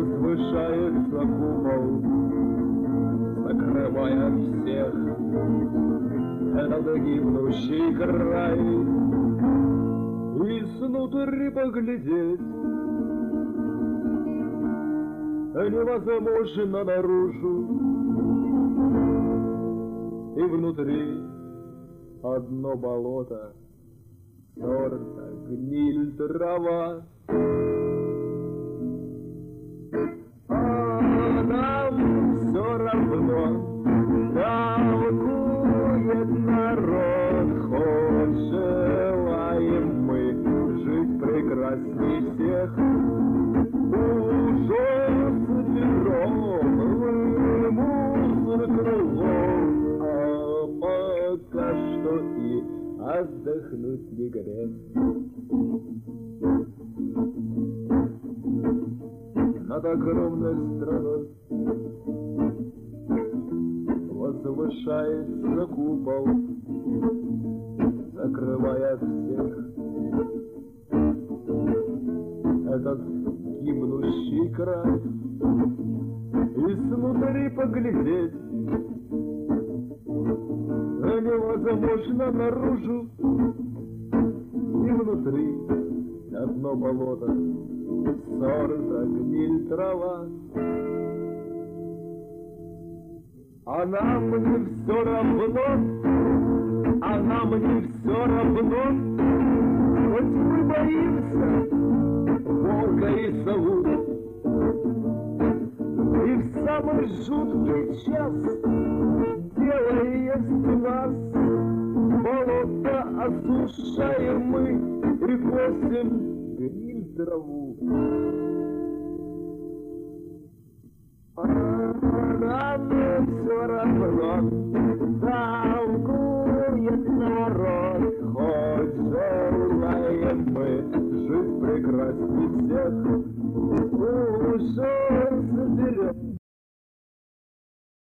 возвышается купол, закрывая всех. Этот гибнущий край, и снутри поглядеть невозможно наружу, и внутри одно болото, сорта гниль, трава. А нам все равно, толкует народ, хоть желаем мы жить прекрасней всех. Ужас миром, мусор крылом, а пока что и отдохнуть не грех. Над огромной страной возвышается купол, закрывая всех. Этот гибнущий край, и снутри поглядеть невозможно наружу, и внутри одно болото, сорта гниль, трава. А нам не все равно, а нам не все равно, хоть мы боимся волка и сову. И в самый жуткий час дело есть у нас, болото осушаем мы и косим гниль, траву. А нам все равно, толкует народ, хоть желаем мы жить прекрасней всех. Ужас берет